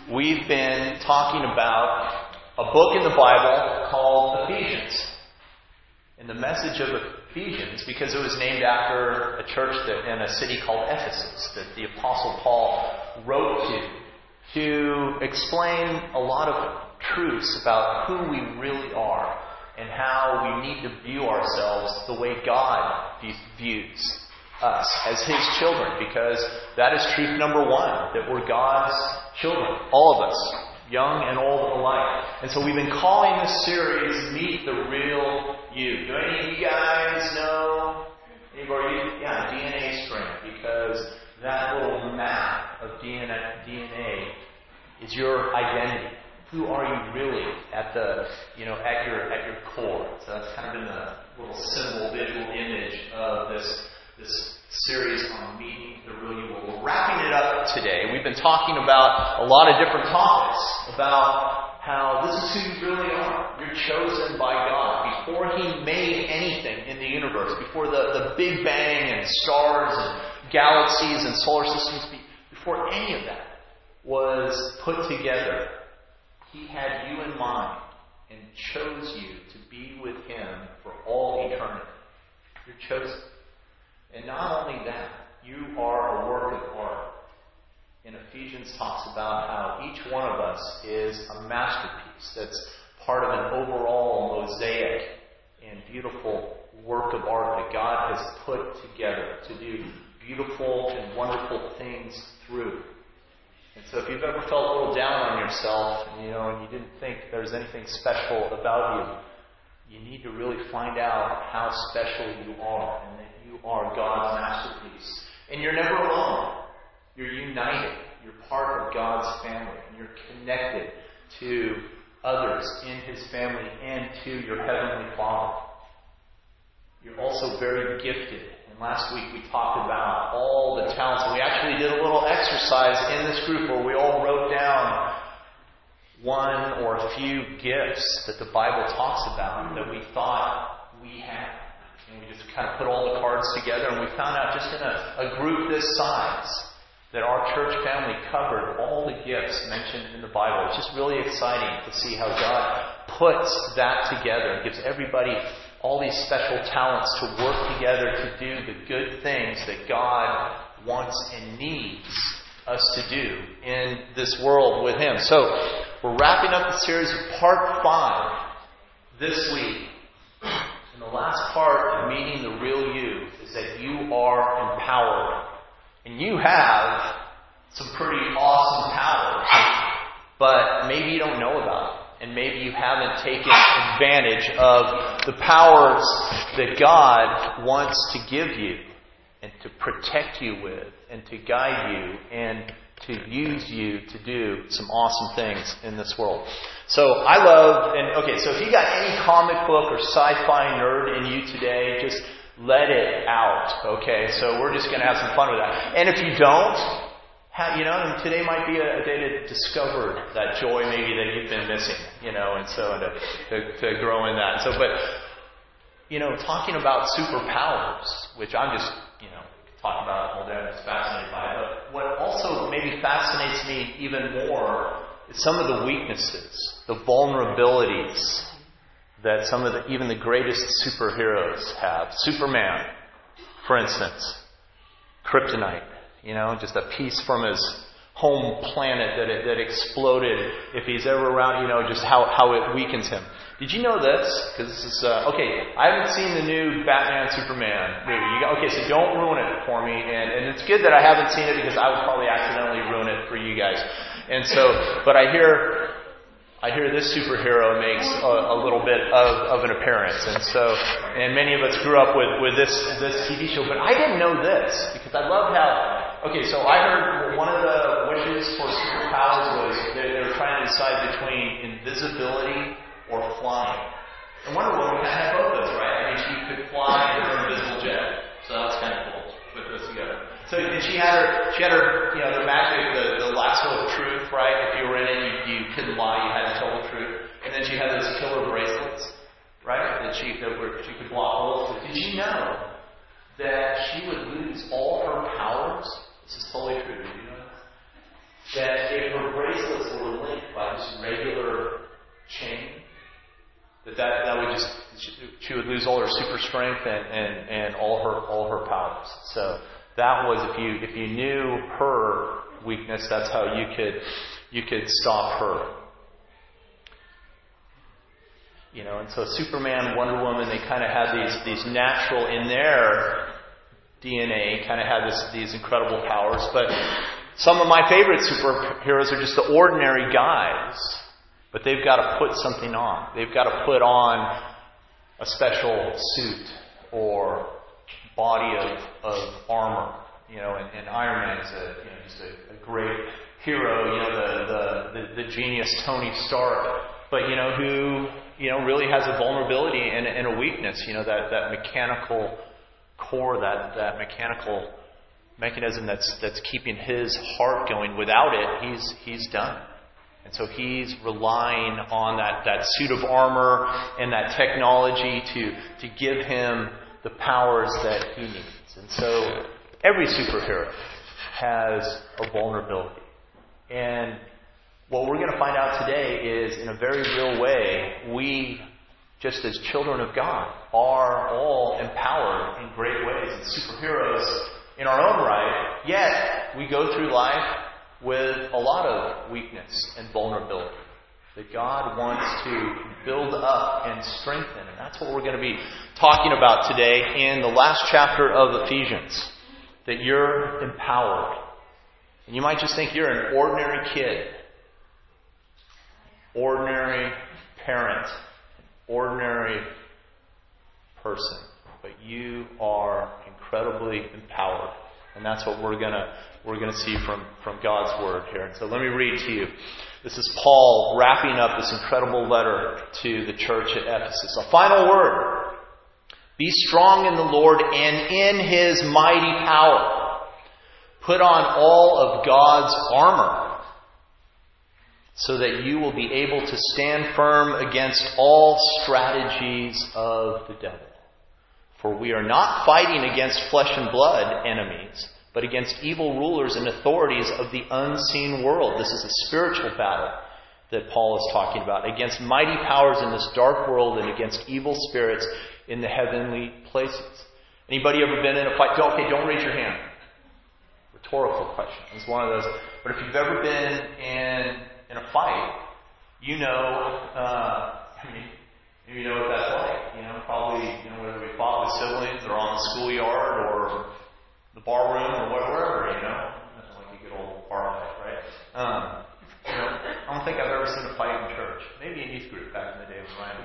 we've been talking about a book in the Bible called Ephesians. And the message of Ephesians, because it was named after a church in a city called Ephesus that the Apostle Paul wrote to explain a lot of truths about who we really are and how we need to view ourselves the way God views us as His children, because that is truth number one, that we're God's children, all of us, young and old alike. And so we've been calling this series Meet the Real You. Do any of you guys know anybody? Yeah, DNA strand, because that little map of DNA is your identity. Who are you really at your core? So that's kind of been the little symbol, visual image of this series on meeting the real you. We're wrapping it up today. We've been talking about a lot of different topics about how this is who you really are. You're chosen by God. Before He made anything in the universe, before the Big Bang and stars and galaxies and solar systems, before any of that was put together, He had you in mind and chose you to be with Him for all eternity. You're chosen. And not only that, you are a work of art. And Ephesians talks about how each one of us is a masterpiece that's part of an overall mosaic and beautiful work of art that God has put together to do beautiful and wonderful things through. And so if you've ever felt a little down on yourself, and you didn't think there was anything special about you, you need to really find out how special you are, and that you are God's masterpiece. And you're never alone. You're united. You're part of God's family, and you're connected to others in His family and to your Heavenly Father. You're also very gifted. Last week we talked about all the talents, and we actually did a little exercise in this group where we all wrote down one or a few gifts that the Bible talks about that we thought we had. And we just kind of put all the cards together, and we found out just in a group this size that our church family covered all the gifts mentioned in the Bible. It's just really exciting to see how God puts that together and gives everybody all these special talents to work together to do the good things that God wants and needs us to do in this world with Him. So, we're wrapping up the series of part 5 this week. And the last part of meeting the real you is that you are empowered. And you have some pretty awesome powers, but maybe you don't know about it. And maybe you haven't taken advantage of the powers that God wants to give you and to protect you with and to guide you and to use you to do some awesome things in this world. So so if you got any comic book or sci-fi nerd in you today, just let it out, okay? So we're just going to have some fun with that. And if you don't, today might be a day to discover that joy maybe that you've been missing, and so to grow in that. So, but, talking about superpowers, which I'm just, talking about all day, I'm just fascinated by it. But what also maybe fascinates me even more is some of the weaknesses, the vulnerabilities that even the greatest superheroes have. Superman, for instance, kryptonite. Just a piece from his home planet that exploded if he's ever around, just how it weakens him. Did you know this? Because this is, I haven't seen the new Batman Superman movie. So don't ruin it for me. And it's good that I haven't seen it because I would probably accidentally ruin it for you guys. And so, but I hear this superhero makes a little bit of an appearance. And many of us grew up with this TV show. But I didn't know this because I love how... so I heard one of the wishes for superpowers was they were trying to decide between invisibility or flying. And Wonder Woman kind of had both of those, right? I mean, she could fly in her invisible jet. So that's kind of cool. Put those together. So and she had her the magic, the lasso of truth, right? If you were in it, you couldn't lie, you had to tell the truth. And then she had those killer bracelets, right? That she could block holes. Did you know that she would lose all her powers? This is totally true. Did you know this? that if her bracelets were linked by just regular chain, that would just, she would lose all her super strength and all her powers. So that was, if you knew her weakness, that's how you could stop her. And so Superman, Wonder Woman, they kind of had these natural, in their DNA, kind of had these incredible powers. But some of my favorite superheroes are just the ordinary guys. But they've got to put something on. They've got to put on a special suit or body of armor. And Iron Man is just a great hero. The genius Tony Stark. But who really has a vulnerability and a weakness. That mechanical core, that mechanical mechanism that's keeping his heart going. Without it, he's done. And so he's relying on that suit of armor and that technology to give him the powers that he needs. And so every superhero has a vulnerability. And what we're going to find out today is, in a very real way, we, just as children of God, are all empowered in great ways and superheroes in our own right. Yet, we go through life with a lot of weakness and vulnerability that God wants to build up and strengthen. And that's what we're going to be talking about today in the last chapter of Ephesians. That you're empowered. And you might just think you're an ordinary kid, ordinary parent, ordinary person. But you are incredibly empowered. And that's what we're gonna see from God's Word here. And so let me read to you. This is Paul wrapping up this incredible letter to the church at Ephesus. A final word. Be strong in the Lord and in His mighty power. Put on all of God's armor so that you will be able to stand firm against all strategies of the devil. For we are not fighting against flesh and blood enemies, but against evil rulers and authorities of the unseen world. This is a spiritual battle that Paul is talking about. Against mighty powers in this dark world and against evil spirits in the heavenly places. Anybody ever been in a fight? Okay, don't raise your hand. Rhetorical question. It's one of those. But if you've ever been in a fight, you know, you know what that's like. Probably, whether we fought with siblings or on the schoolyard or the bar room or wherever, Nothing like a good old bar fight, right? I don't think I've ever seen a fight in church. Maybe in youth group back in the day with Ryan.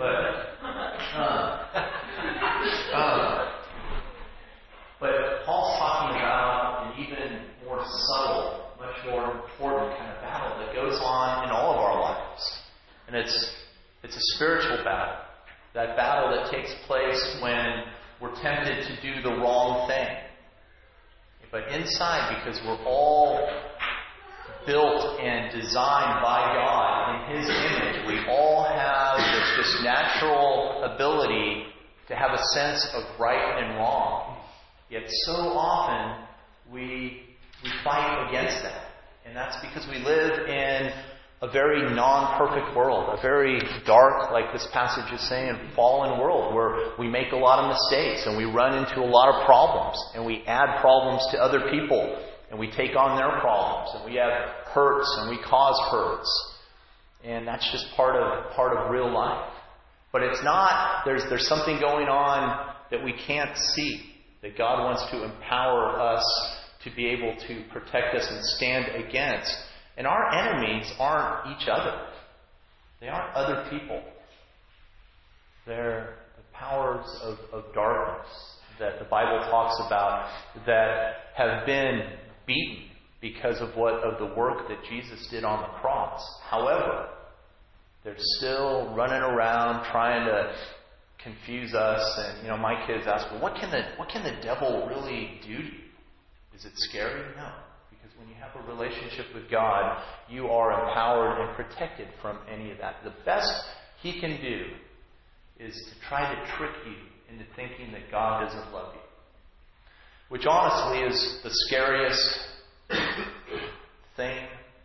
But Paul's talking about an even more subtle, much more important kind of battle that goes on in all of our lives. And it's a spiritual battle. That battle that takes place when we're tempted to do the wrong thing. But inside, because we're all built and designed by God in His image, we all have this natural ability to have a sense of right and wrong. Yet so often we fight against that. And that's because we live in a very non-perfect world, a very dark, like this passage is saying, fallen world where we make a lot of mistakes and we run into a lot of problems and we add problems to other people and we take on their problems and we have hurts and we cause hurts. And that's just part of real life. But it's not, there's something going on that we can't see, that God wants to empower us to be able to protect us and stand against. And our enemies aren't each other. They aren't other people. They're the powers of darkness that the Bible talks about that have been beaten because of the work that Jesus did on the cross. However, they're still running around trying to confuse us. And my kids ask, well, what can the devil really do to you? Is it scary? No. Because when you have a relationship with God, you are empowered and protected from any of that. The best he can do is to try to trick you into thinking that God doesn't love you. Which honestly is the scariest thing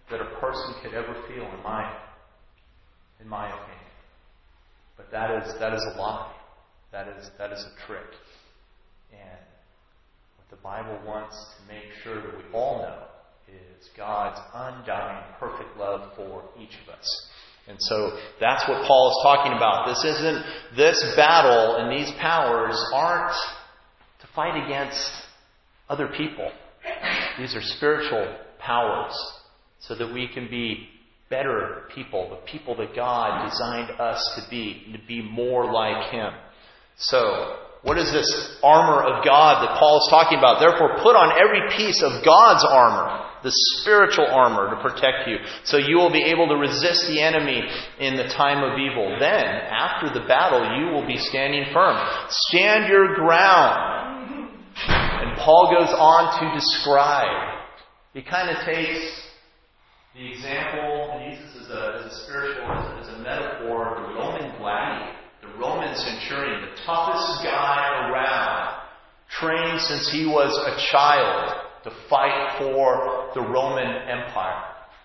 that a person could ever feel, in my opinion. But that is a lie. That is a trick. And what the Bible wants to make sure that we all know is God's undying, perfect love for each of us. And so that's what Paul is talking about. This battle and these powers aren't to fight against other people. These are spiritual powers so that we can be better people, the people that God designed us to be more like Him. So, what is this armor of God that Paul is talking about? Therefore, put on every piece of God's armor, the spiritual armor, to protect you, so you will be able to resist the enemy in the time of evil. Then, after the battle, you will be standing firm. Stand your ground. And Paul goes on to describe. He kind of takes the example and uses as a spiritual, as a metaphor, the Roman gladiator. The Roman centurion, the toughest guy around, trained since he was a child to fight for the Roman Empire.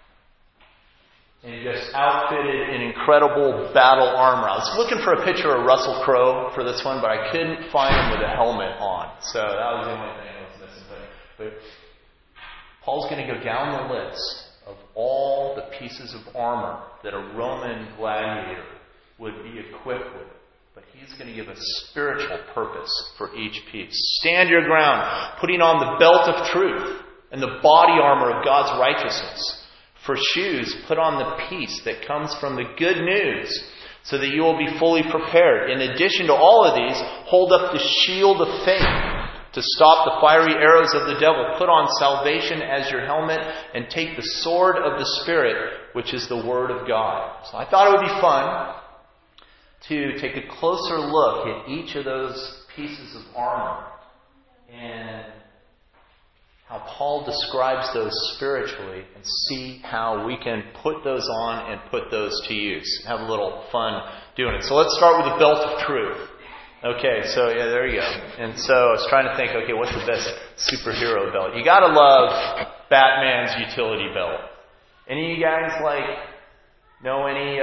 And just outfitted in incredible battle armor. I was looking for a picture of Russell Crowe for this one, but I couldn't find him with a helmet on. So that was the only thing I was missing. But Paul's going to go down the list of all the pieces of armor that a Roman gladiator would be equipped with. But he's going to give a spiritual purpose for each piece. Stand your ground, putting on the belt of truth and the body armor of God's righteousness. For shoes, put on the peace that comes from the good news, so that you will be fully prepared. In addition to all of these, hold up the shield of faith to stop the fiery arrows of the devil. Put on salvation as your helmet and take the sword of the Spirit, which is the Word of God. So I thought it would be fun to take a closer look at each of those pieces of armor and how Paul describes those spiritually, and see how we can put those on and put those to use. Have a little fun doing it. So let's start with the belt of truth. Okay, so yeah, there you go. And so I was trying to think, okay, what's the best superhero belt? You gotta love Batman's utility belt. Any of you guys know any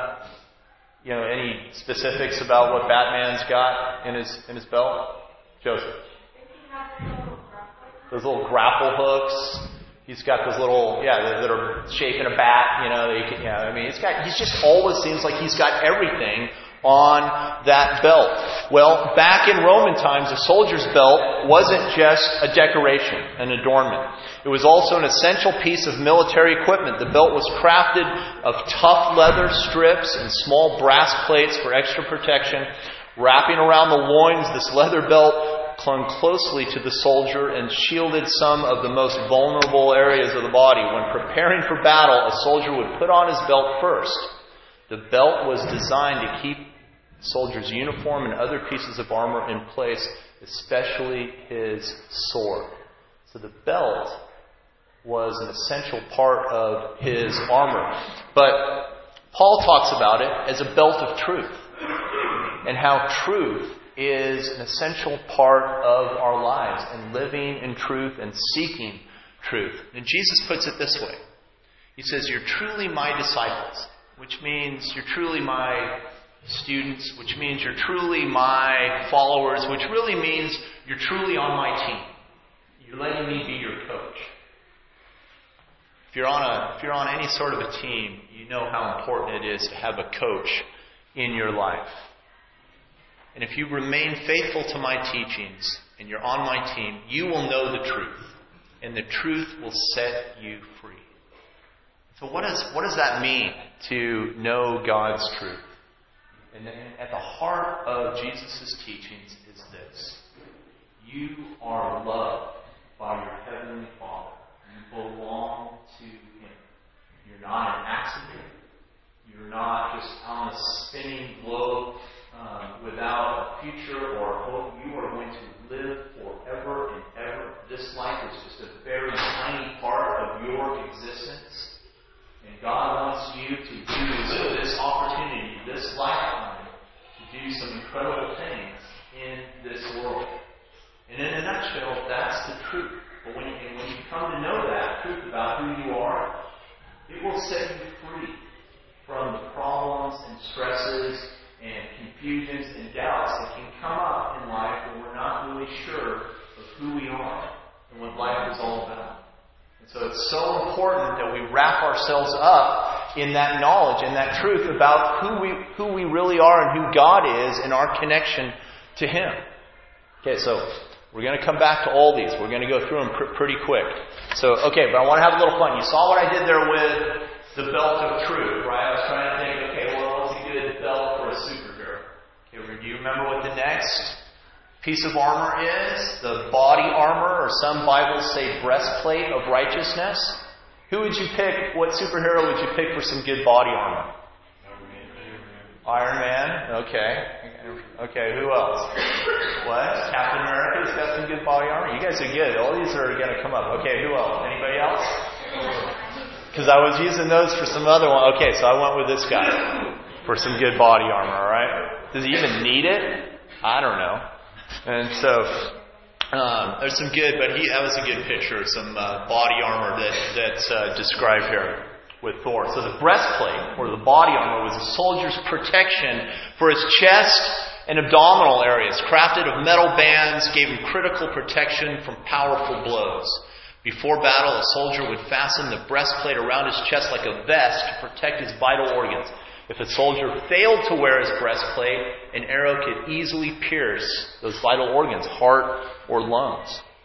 specifics about what Batman's got in his belt? Joseph. Those little grapple hooks. He's got those little, that are shaping a bat, he just always seems like he's got everything on that belt. Well, back in Roman times, a soldier's belt wasn't just a decoration, an adornment. It was also an essential piece of military equipment. The belt was crafted of tough leather strips and small brass plates for extra protection. Wrapping around the loins, this leather belt clung closely to the soldier and shielded some of the most vulnerable areas of the body. When preparing for battle, a soldier would put on his belt first. The belt was designed to keep the soldier's uniform and other pieces of armor in place, especially his sword. So the belt was an essential part of his armor. But Paul talks about it as a belt of truth, and how truth is an essential part of our lives, and living in truth and seeking truth. And Jesus puts it this way. He says, "You're truly my disciples," which means you're truly my students, which means you're truly my followers, which really means you're truly on my team. You're letting me be your coach. If you're on any sort of a team, you know how important it is to have a coach in your life. And if you remain faithful to my teachings and you're on my team, you will know the truth, and the truth will set you free. So what does that mean to know God's truth? And at the heart of Jesus' teachings is this: you are loved by your Heavenly Father. You belong to Him. You're not an accident. You're not just on a spinning globe without a future or hope. You are going to live forever and ever. This life is just a very tiny part of your existence. And God wants you to use this opportunity, this lifetime, to do some incredible things in this world. And in a nutshell, that's the truth. But when you come to know that truth about who you are, It will set you free from the problems and stresses and confusions and doubts that can come up in life when we're not really sure of who we are and what life is all about. And so it's so important that we wrap ourselves up in that knowledge and that truth about who we really are and who God is and our connection to Him. Okay, so we're going to come back to all these. We're going to go through them pretty quick. So, okay, but I want to have a little fun. You saw what I did there with the belt of truth, right? I was trying to think, okay, well, what's a good belt for a superhero? Okay, do you remember what the next piece of armor is? The body armor, or some Bibles say breastplate of righteousness. Who would you pick? What superhero would you pick for some good body armor? Iron Man. Okay, who else? What? Captain America's got some good body armor? You guys are good. All these are going to come up. Okay, who else? Anybody else? Because I was using those for some other one. Okay, so I went with this guy for some good body armor, alright? Does he even need it? I don't know. And so, there's some good, but that was a good picture of some body armor that's described here with Thor. So the breastplate, or the body armor, was a soldier's protection for his chest and abdominal areas. Crafted of metal bands, gave him critical protection from powerful blows. Before battle, a soldier would fasten the breastplate around his chest like a vest to protect his vital organs. If a soldier failed to wear his breastplate, an arrow could easily pierce those vital organs, heart or lungs.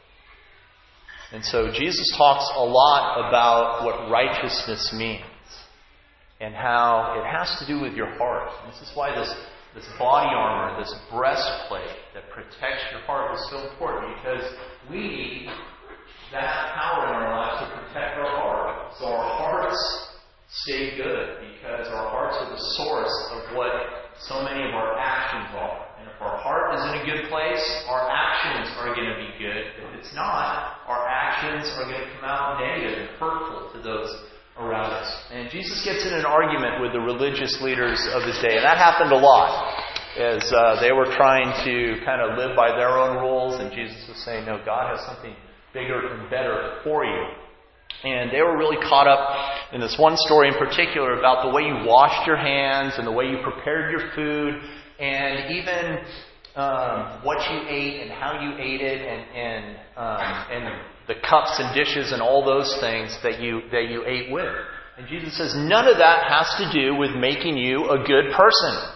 And so Jesus talks a lot about what righteousness means and how it has to do with your heart. And this is why this body armor, this breastplate that protects your heart is so important, because we need that power in our lives to protect our heart. So our hearts stay good, because our hearts are the source of what so many of our actions are. And if our heart is in a good place, our actions are going to be good. If it's not, our actions are going to come out negative and hurtful to those around us. And Jesus gets in an argument with the religious leaders of his day. And that happened a lot, as they were trying to kind of live by their own rules. And Jesus was saying, no, God has something bigger and better for you. And they were really caught up in this one story in particular about the way you washed your hands and the way you prepared your food, and even what you ate and how you ate it, and the cups and dishes and all those things that you ate with. And Jesus says none of that has to do with making you a good person.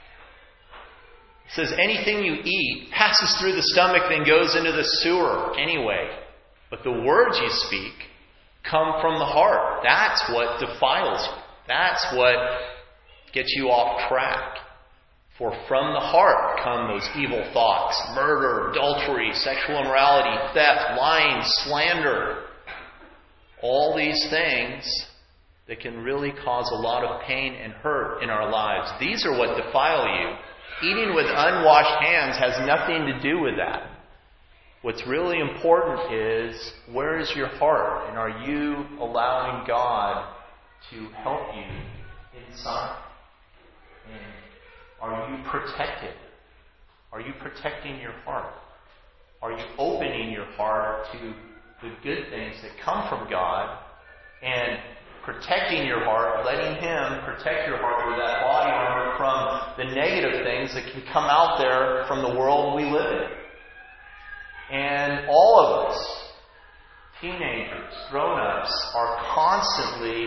He says anything you eat passes through the stomach, then goes into the sewer anyway. But the words you speak come from the heart. That's what defiles you. That's what gets you off track. For from the heart come those evil thoughts: murder, adultery, sexual immorality, theft, lying, slander. All these things that can really cause a lot of pain and hurt in our lives. These are what defile you. Eating with unwashed hands has nothing to do with that. What's really important is, where is your heart? And are you allowing God to help you inside? And are you protected? Are you protecting your heart? Are you opening your heart to the good things that come from God, and protecting your heart, letting Him protect your heart with that body armor from the negative things that can come out there from the world we live in? And all of us, teenagers, grown-ups, are constantly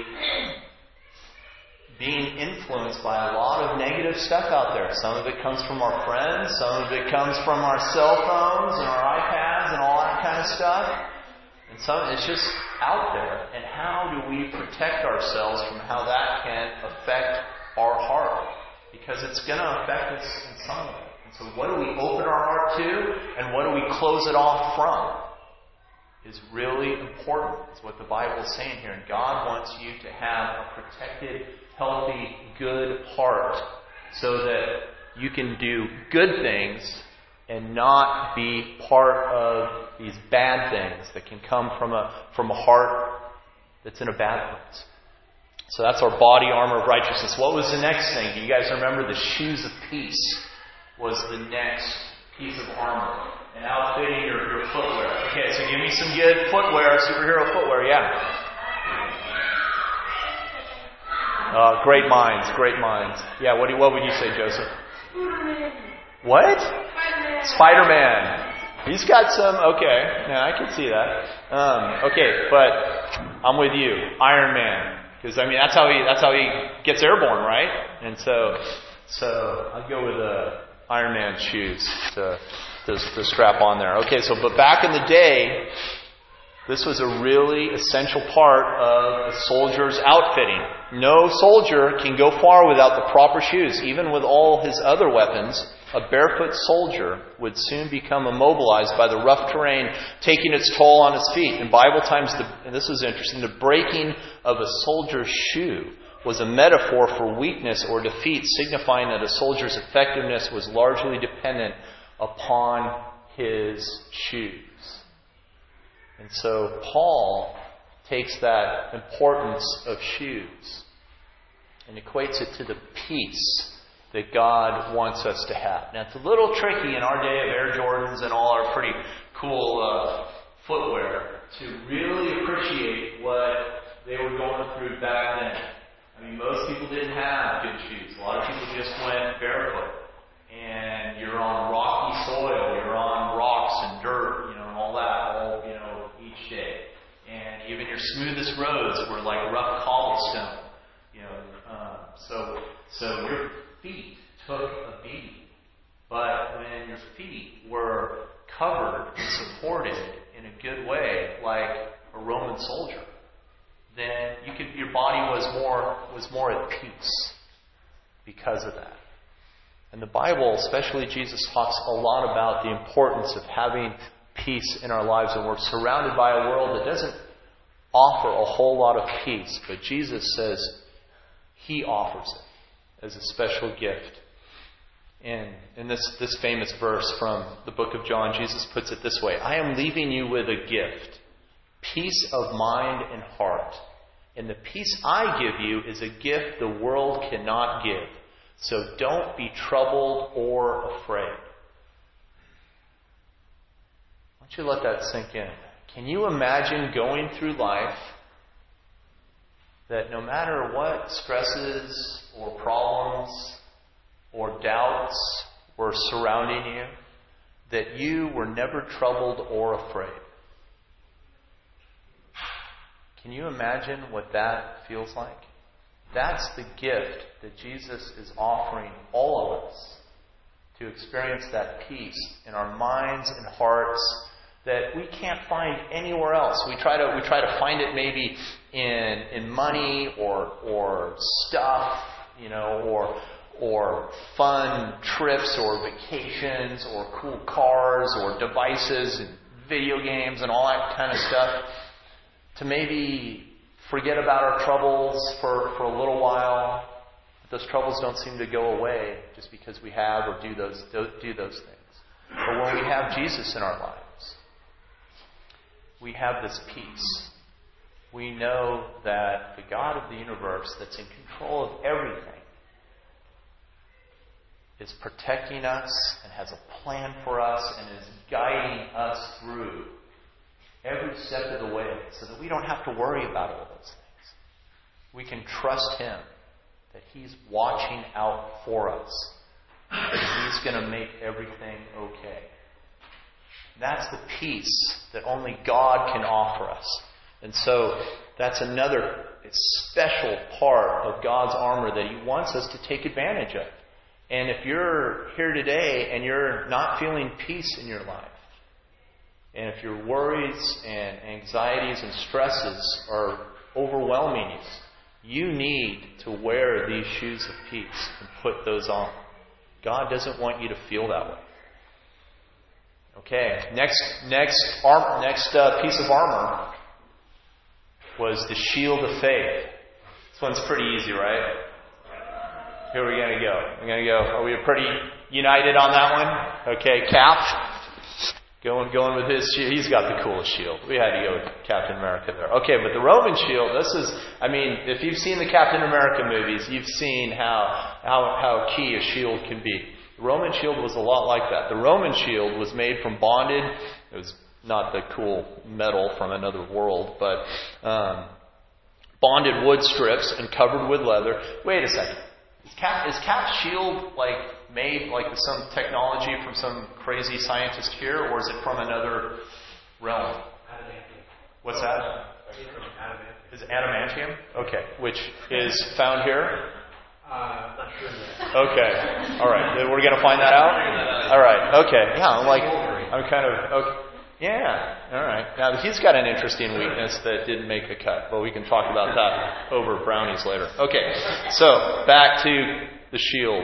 being influenced by a lot of negative stuff out there. Some of it comes from our friends, some of it comes from our cell phones and our iPads and all that kind of stuff. And some it's just out there. And how do we protect ourselves from how that can affect our heart? Because it's going to affect us in some way. And so what do we open our heart to, and what do we close it off from, is really important, is what the Bible is saying here. And God wants you to have a protected, healthy, good heart, so that you can do good things and not be part of these bad things that can come from a heart that's in a bad place. So that's our body armor of righteousness. What was the next thing? Do you guys remember? The shoes of peace was the next piece of armor. And outfitting your footwear. Okay, so give me some good footwear, superhero footwear, yeah. Great minds, great minds. Yeah, what would you say, Joseph? What? Spider-Man. He's got some, okay. Yeah, I can see that. Okay, but I'm with you. Iron Man. Because, I mean, that's how he gets airborne, right? And so I'd go with Iron Man shoes to strap on there. Okay, but back in the day, this was a really essential part of a soldier's outfitting. No soldier can go far without the proper shoes. Even with all his other weapons, a barefoot soldier would soon become immobilized by the rough terrain, taking its toll on his feet. In Bible times, and this is interesting, the breaking of a soldier's shoe was a metaphor for weakness or defeat, signifying that a soldier's effectiveness was largely dependent upon his shoes. And so Paul takes that importance of shoes and equates it to the peace that God wants us to have. Now, it's a little tricky in our day of Air Jordans and all our pretty cool footwear to really appreciate what they were going through back then. I mean, most people didn't have good shoes. A lot of people just went barefoot. And you're on rocky soil, you're on rocks and dirt, and all that, each day. And even your smoothest roads were like rough cobblestone. So your feet took a beating. But when your feet were covered and supported in a good way, like a Roman soldier, then your body was more at peace because of that. And the Bible, especially Jesus, talks a lot about the importance of having peace in our lives. And we're surrounded by a world that doesn't offer a whole lot of peace. But Jesus says He offers it as a special gift. And in this famous verse from the book of John, Jesus puts it this way: I am leaving you with a gift, peace of mind and heart. And the peace I give you is a gift the world cannot give. So don't be troubled or afraid. I want you to let that sink in. Can you imagine going through life that no matter what stresses or problems or doubts were surrounding you, that you were never troubled or afraid? Can you imagine what that feels like? That's the gift that Jesus is offering all of us, to experience that peace in our minds and hearts that we can't find anywhere else. We try to find it maybe in money or stuff, or fun trips or vacations or cool cars or devices and video games and all that kind of stuff, to maybe forget about our troubles for a little while. But those troubles don't seem to go away just because we have or do those things. But when we have Jesus in our lives, we have this peace. We know that the God of the universe that's in control of everything is protecting us and has a plan for us and is guiding us through every step of the way so that we don't have to worry about all those things. We can trust Him that He's watching out for us and He's going to make everything okay. That's the peace that only God can offer us. And so that's another special part of God's armor that He wants us to take advantage of. And if you're here today and you're not feeling peace in your life, and if your worries and anxieties and stresses are overwhelming you, you need to wear these shoes of peace and put those on. God doesn't want you to feel that way. Okay, next piece of armor was the shield of faith. This one's pretty easy, right? Who are we going to go? We're going to go. Are we pretty united on that one? Okay, Cap. Going with his shield. He's got the coolest shield. We had to go with Captain America there. Okay, but the Roman shield, if you've seen the Captain America movies, you've seen how key a shield can be. The Roman shield was a lot like that. The Roman shield was made from bonded. It was not the cool metal from another world, but bonded wood strips and covered with leather. Wait a second. Is Cap's shield made with some technology from some crazy scientist here, or is it from another realm? What's that? Is it adamantium? Okay. Which is found here? Not sure yet. Okay. All right. We're going to find that out? All right. Okay. Yeah. I'm kind of... Okay. Yeah. All right. Now, he's got an interesting weakness that didn't make a cut, but we can talk about that over brownies later. Okay. So, back to the shield.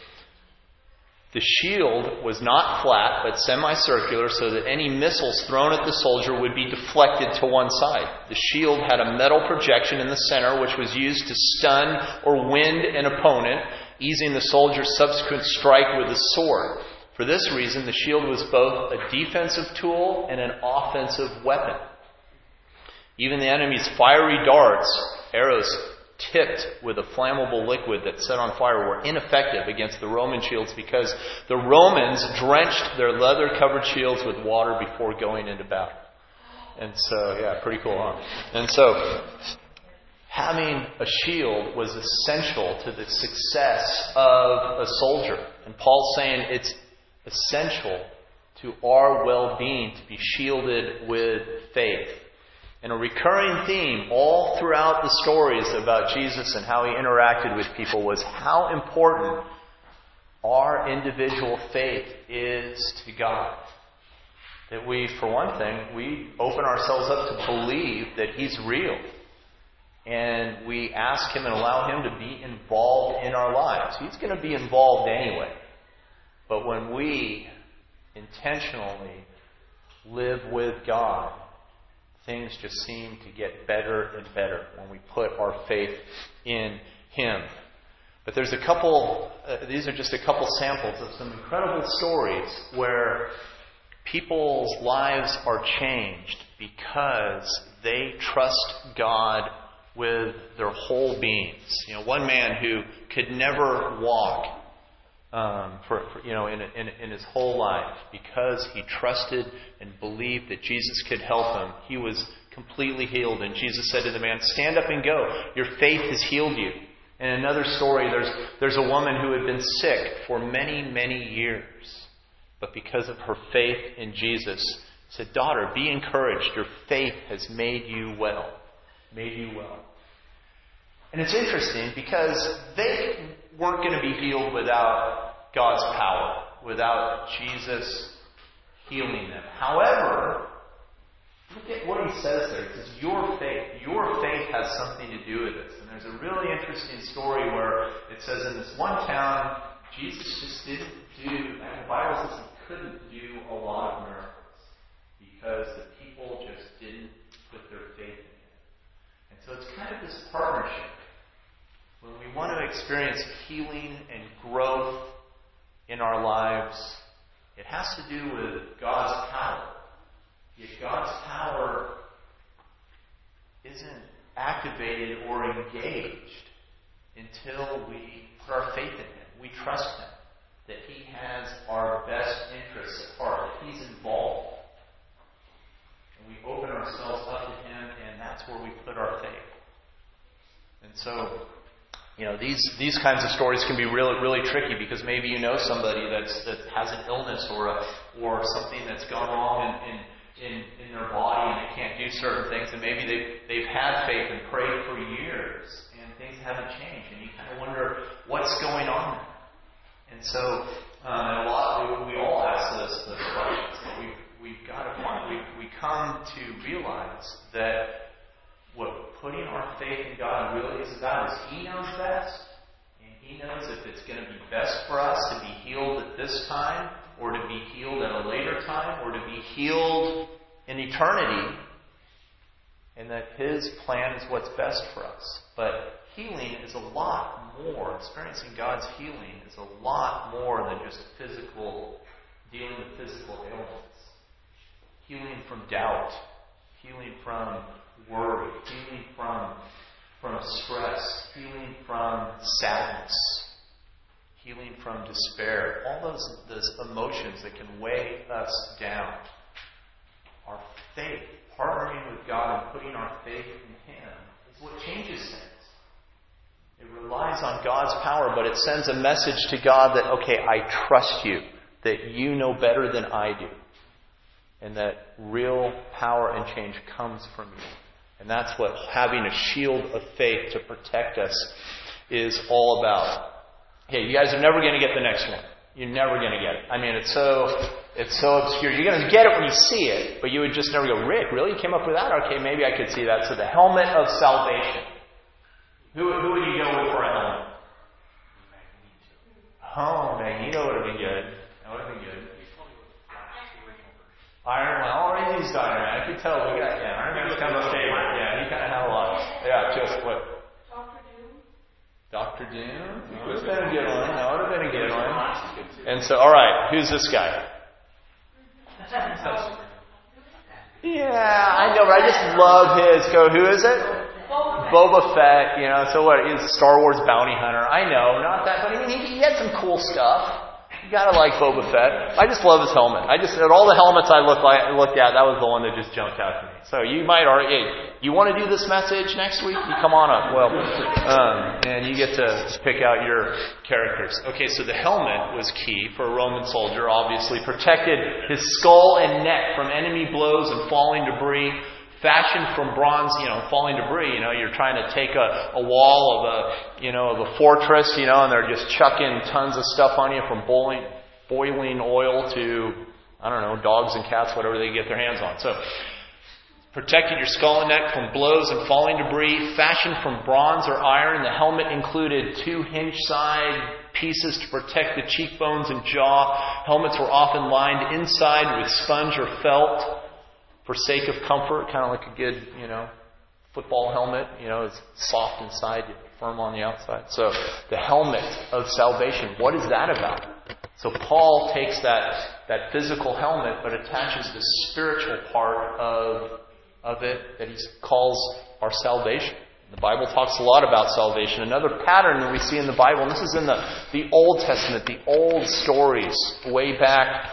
The shield was not flat, but semicircular, so that any missiles thrown at the soldier would be deflected to one side. The shield had a metal projection in the center, which was used to stun or wind an opponent, easing the soldier's subsequent strike with a sword. For this reason, the shield was both a defensive tool and an offensive weapon. Even the enemy's fiery darts, arrows tipped with a flammable liquid that set on fire, were ineffective against the Roman shields because the Romans drenched their leather-covered shields with water before going into battle. And so, yeah, pretty cool, huh? And so, having a shield was essential to the success of a soldier. And Paul's saying it's essential to our well-being to be shielded with faith. And a recurring theme all throughout the stories about Jesus and how he interacted with people was how important our individual faith is to God. That we, for one thing, we open ourselves up to believe that he's real. And we ask him and allow him to be involved in our lives. He's going to be involved anyway. But when we intentionally live with God, things just seem to get better and better when we put our faith in him. But there's a couple, these are just a couple samples of some incredible stories where people's lives are changed because they trust God with their whole beings. One man who could never walk in his whole life, because he trusted and believed that Jesus could help him, he was completely healed. And Jesus said to the man, "Stand up and go. Your faith has healed you." In another story, there's a woman who had been sick for many, many years. But because of her faith in Jesus, said, "Daughter, be encouraged. Your faith has made you well." Made you well. And it's interesting because they weren't going to be healed without God's power, without Jesus healing them. However, look at what he says there. It says, your faith has something to do with this. And there's a really interesting story where it says in this one town, Jesus just didn't do, and the Bible says he couldn't do a lot of miracles because the people just didn't put their faith in him. And so it's kind of this partnership. When we want to experience healing and growth in our lives, it has to do with God's power. Yet God's power isn't activated or engaged until we put our faith in him. We trust him, that he has our best interests at heart, that he's involved. And we open ourselves up to him, and that's where we put our faith. And so, these kinds of stories can be really, really tricky because maybe you know somebody that has an illness or something that's gone wrong in their body and they can't do certain things, and maybe they've had faith and prayed for years and things haven't changed, and you kind of wonder what's going on there. And so, we all ask those questions, but we've got to find. We come to realize that what putting our faith in God really is about is he knows best. And he knows if it's going to be best for us to be healed at this time, or to be healed at a later time, or to be healed in eternity. And that his plan is what's best for us. But healing is a lot more. Experiencing God's healing is a lot more than just dealing with physical ailments. Healing from doubt. Healing from worry, healing from stress, healing from sadness, healing from despair, all those emotions that can weigh us down. Our faith, partnering with God and putting our faith in him, is is what changes things. It relies on God's power, but it sends a message to God that, okay, I trust you, that you know better than I do, and that real power and change comes from you. And that's what having a shield of faith to protect us is all about. Hey, you guys are never going to get the next one. You're never going to get it. I mean, it's so obscure. You're going to get it when you see it, but you would just never go, Rick, really? You came up with that? Okay, maybe I could see that. So the helmet of salvation. Who would you go with for a helmet? Oh, Magneto would have been good. That would have been good. Iron Man. I'll already used Iron Man. I could tell we got, Iron Man's kind of a favorite. Yeah, he kind of had a lot. Yeah, just what? Dr. Doom? That would have been a good one. That would have been a good one. And so, alright, who's this guy? Yeah, I know, but I just love his. Who is it? Boba Fett, so what? He's a Star Wars bounty hunter. I know, not that, but I mean, he had some cool stuff. You gotta like Boba Fett. I just love his helmet. At all the helmets I looked at, that was the one that just jumped out to me. So you might already, hey, you want to do this message next week? You come on up. Well, and you get to pick out your characters. Okay, so the helmet was key for a Roman soldier, obviously. Protected his skull and neck from enemy blows and falling debris. Fashioned from bronze, falling debris. You're trying to take a wall of a fortress, and they're just chucking tons of stuff on you, from boiling oil to, I don't know, dogs and cats, whatever they get their hands on. So, protected your skull and neck from blows and falling debris. Fashioned from bronze or iron, the helmet included 2 hinge-side pieces to protect the cheekbones and jaw. Helmets were often lined inside with sponge or felt, for sake of comfort, kind of like a good, football helmet. It's soft inside, firm on the outside. So the helmet of salvation, what is that about? So Paul takes that physical helmet, but attaches the spiritual part of it that he calls our salvation. The Bible talks a lot about salvation. Another pattern that we see in the Bible, and this is in the Old Testament, the old stories, way back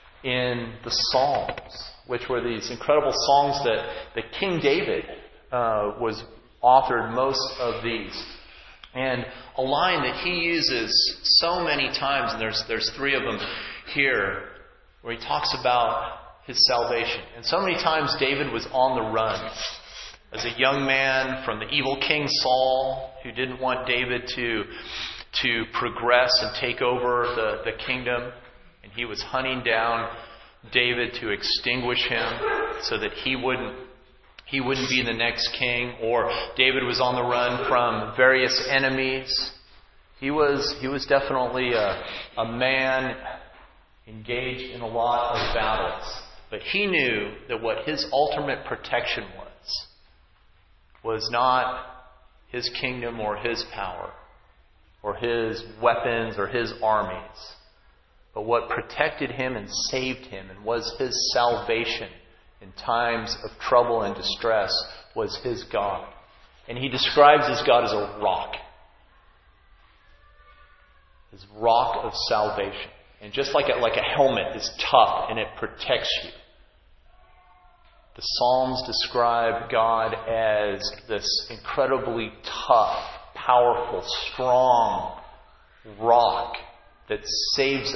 in the Psalms, which were these incredible songs that King David was authored most of these. And a line that he uses so many times, and there's 3 of them here, where he talks about his salvation. And so many times David was on the run as a young man from the evil King Saul, who didn't want David to progress and take over the kingdom. And he was hunting down David to extinguish him so that he wouldn't be the next king. Or David was on the run from various enemies. He was definitely a man engaged in a lot of battles. But he knew that what his ultimate protection was not his kingdom or his power or his weapons or his armies. But what protected him and saved him and was his salvation in times of trouble and distress was his God. And he describes his God as a rock. His rock of salvation. And just like a helmet is tough and it protects you, the Psalms describe God as this incredibly tough, powerful, strong rock that saves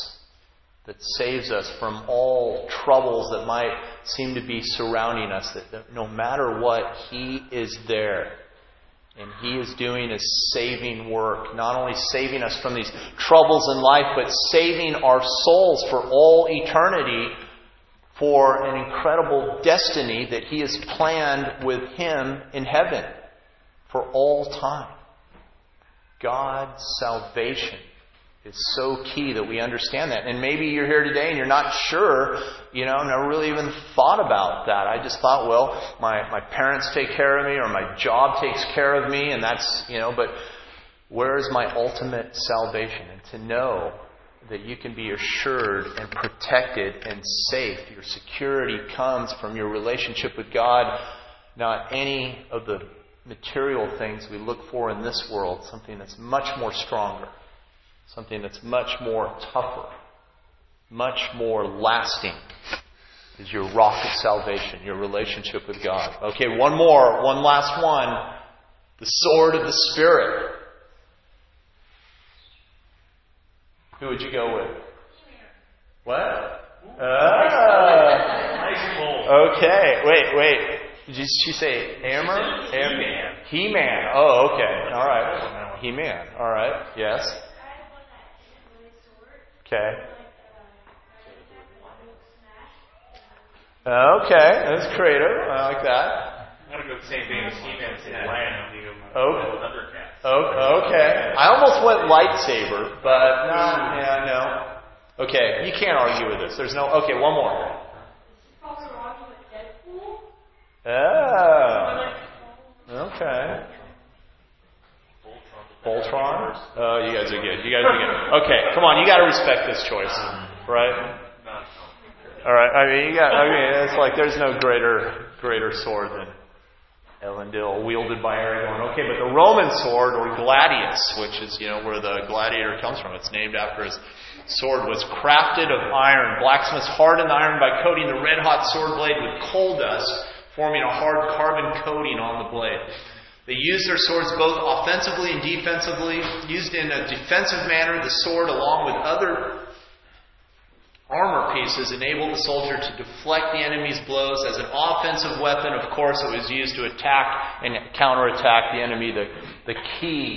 us from all troubles that might seem to be surrounding us. That no matter what, He is there. And He is doing His saving work. Not only saving us from these troubles in life, but saving our souls for all eternity, for an incredible destiny that He has planned with Him in heaven for all time. God's salvation is so key that we understand that. And maybe you're here today and you're not sure, never really even thought about that. I just thought, well, my parents take care of me, or my job takes care of me, and that's, but where is my ultimate salvation? And to know that you can be assured and protected and safe. Your security comes from your relationship with God, not any of the material things we look for in this world, something that's much more stronger. Something that's much more tougher, much more lasting, is your rock of salvation, your relationship with God. Okay, one last one. The sword of the Spirit. Who would you go with? What? Nice pull. Okay. Wait. Did she say Hammer? He-Man. He-Man. Oh, okay. All right. He-Man. All right. Yes. Okay. Okay. That's creative. I like that. I'm going to go the same thing as He-Man. Say Lion. Thundercats. Okay. I almost went lightsaber, but no. Okay. You can't argue with this. There's no. Okay. One more. Oh. Okay. Voltron? Oh, you guys are good. Okay, come on. You got to respect this choice, right? All right. It's like there's no greater sword than Elendil, wielded by Aragorn. Okay, but the Roman sword, or gladius, which is where the gladiator comes from. It's named after his sword. Was crafted of iron. Blacksmiths hardened the iron by coating the red-hot sword blade with coal dust, forming a hard carbon coating on the blade. They used their swords both offensively and defensively. Used in a defensive manner, the sword, along with other armor pieces, enabled the soldier to deflect the enemy's blows. As an offensive weapon, of course, it was used to attack and counterattack the enemy, the key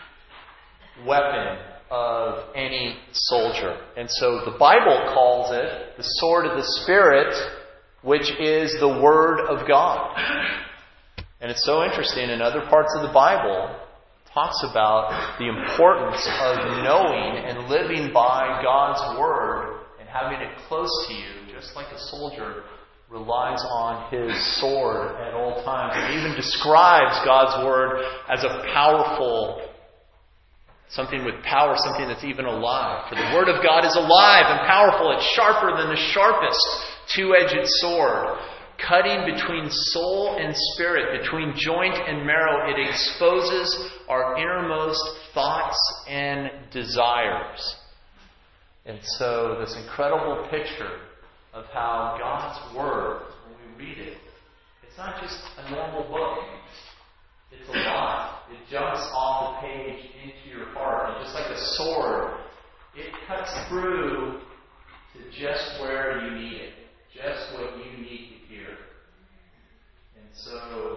weapon of any soldier. And so the Bible calls it the sword of the Spirit, which is the Word of God. And it's so interesting, in other parts of the Bible, it talks about the importance of knowing and living by God's Word and having it close to you, just like a soldier relies on his sword at all times. It even describes God's Word as a powerful, something with power, something that's even alive. For the Word of God is alive and powerful. It's sharper than the sharpest two-edged sword, cutting between soul and spirit, between joint and marrow. It exposes our innermost thoughts and desires. And so this incredible picture of how God's Word, when we read it, it's not just a normal book. It's alive. It jumps off the page into your heart. And just like a sword, it cuts through to just where you need it. Just what you need to hear. And so,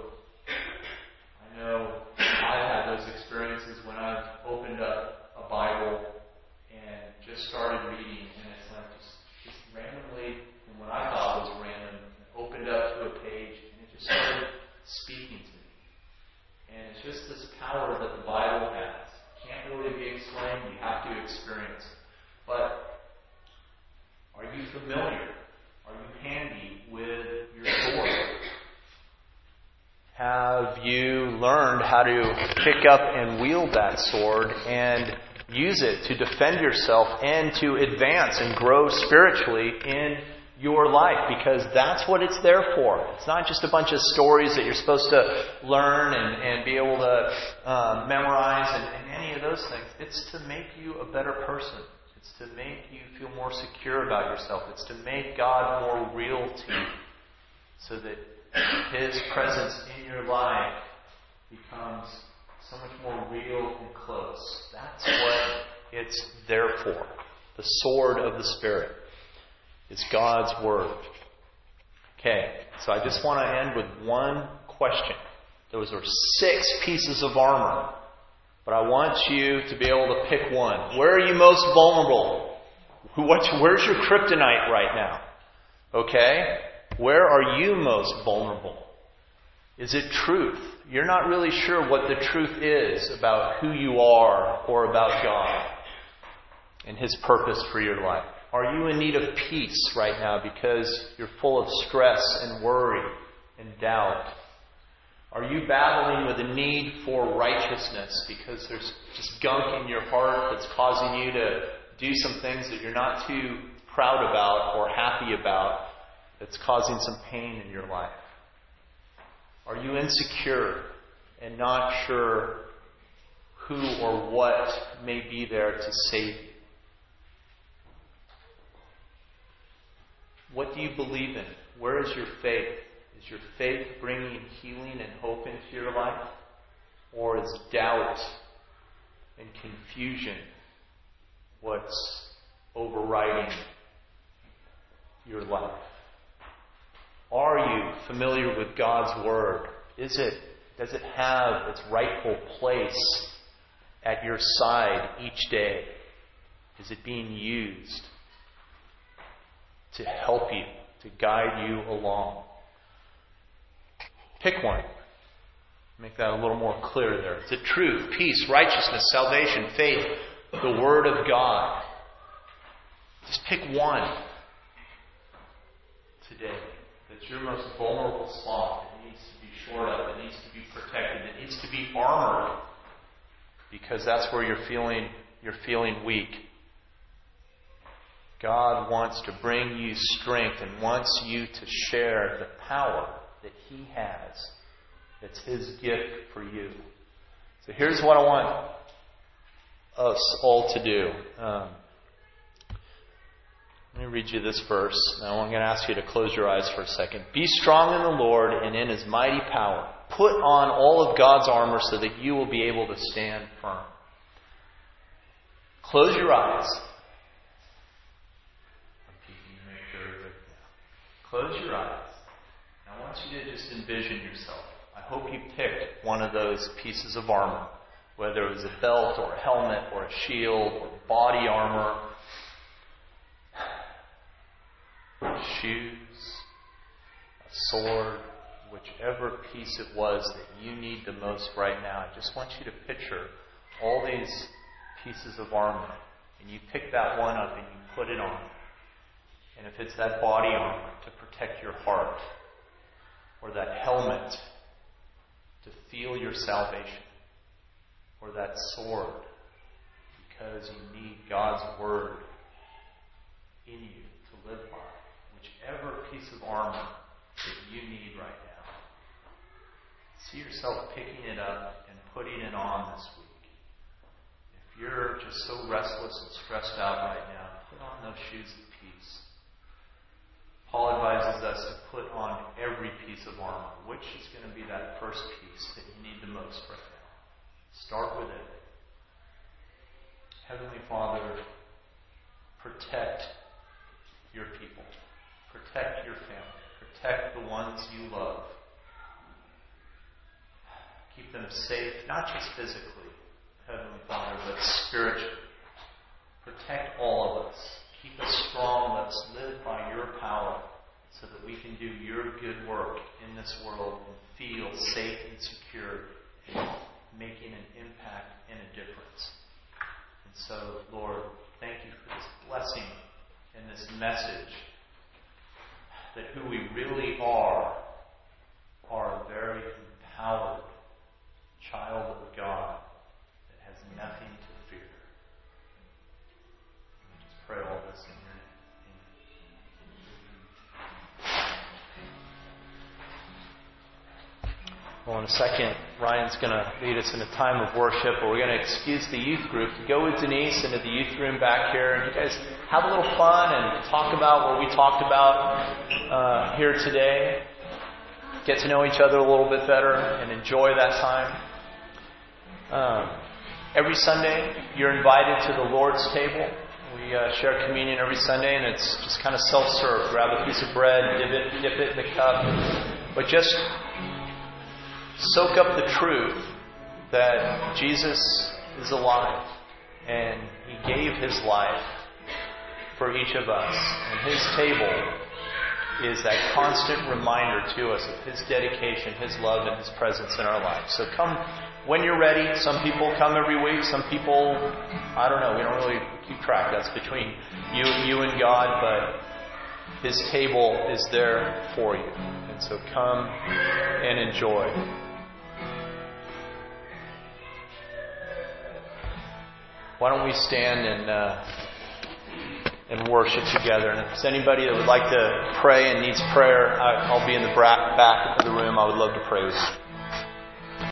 I know I've had those experiences when I've opened up a Bible and just started reading, and it's like just randomly, from what I thought was random, opened up to a page, and it just started speaking to me. And it's just this power that the Bible has. Can't really be explained, you have to experience it. But are you familiar? Are you handy with your sword? Have you learned how to pick up and wield that sword and use it to defend yourself and to advance and grow spiritually in your life? Because that's what it's there for. It's not just a bunch of stories that you're supposed to learn and be able to memorize and any of those things. It's to make you a better person. It's to make you feel more secure about yourself. It's to make God more real to you so that His presence in your life becomes so much more real and close. That's what it's there for. The sword of the Spirit is God's Word. Okay, so I just want to end with one question. Those are 6 pieces of armor. But I want you to be able to pick one. Where are you most vulnerable? Where's your kryptonite right now? Okay? Where are you most vulnerable? Is it truth? You're not really sure what the truth is about who you are or about God and His purpose for your life. Are you in need of peace right now because you're full of stress and worry and doubt? Are you battling with a need for righteousness because there's just gunk in your heart that's causing you to do some things that you're not too proud about or happy about, that's causing some pain in your life? Are you insecure and not sure who or what may be there to save you? What do you believe in? Where is your faith? Is your faith bringing healing and hope into your life? Or is doubt and confusion what's overriding your life? Are you familiar with God's Word? Does it have its rightful place at your side each day? Is it being used to help you, to guide you along? Pick one. Make that a little more clear there. Is it truth, peace, righteousness, salvation, faith, the Word of God? Just pick one today. That's your most vulnerable spot. It needs to be shored up. It needs to be protected. It needs to be armored. Because that's where you're feeling weak. God wants to bring you strength and wants you to share the power that He has. It's His gift for you. So here's what I want us all to do. Let me read you this verse. Now I'm going to ask you to close your eyes for a second. Be strong in the Lord and in His mighty power. Put on all of God's armor so that you will be able to stand firm. Close your eyes. Close your eyes. Now I want you to just envision yourself. I hope you picked one of those pieces of armor, whether it was a belt or a helmet or a shield or body armor, shoes, a sword, whichever piece it was that you need the most right now. I just want you to picture all these pieces of armor, and you pick that one up and you put it on. And if it's that body armor to protect your heart, or that helmet to feel your salvation, or that sword because you need God's Word in you to live by, whichever piece of armor that you need right now, see yourself picking it up and putting it on this week. If you're just so restless and stressed out right now, put on those shoes of peace. Paul advises us to put on every piece of armor. Which is going to be that first piece that you need the most right now? Start with it. Heavenly Father, protect your people. Protect your family. Protect the ones you love. Keep them safe, not just physically, Heavenly Father, but spiritually. Protect all of us. Keep us strong. Let us live by your power so that we can do your good work in this world and feel safe and secure and making an impact and a difference. And so, Lord, thank you for this blessing and this message that who we really are a very empowered child of God that has nothing to fear. We just pray all this in your name. Well, in a second, Ryan's going to lead us in a time of worship, but we're going to excuse the youth group to go with Denise into the youth room back here, and you guys have a little fun and talk about what we talked about here today. Get to know each other a little bit better and enjoy that time. Every Sunday, you're invited to the Lord's table. We share communion every Sunday, and it's just kind of self-serve. Grab a piece of bread, dip it in the cup, but just soak up the truth that Jesus is alive and He gave His life for each of us. And His table is that constant reminder to us of His dedication, His love, and His presence in our lives. So come when you're ready. Some people come every week. Some people, I don't know, we don't really keep track. That's between you and God, but His table is there for you. And so come and enjoy. Why don't we stand and worship together? And if there's anybody that would like to pray and needs prayer, I'll be in the back of the room. I would love to pray with you.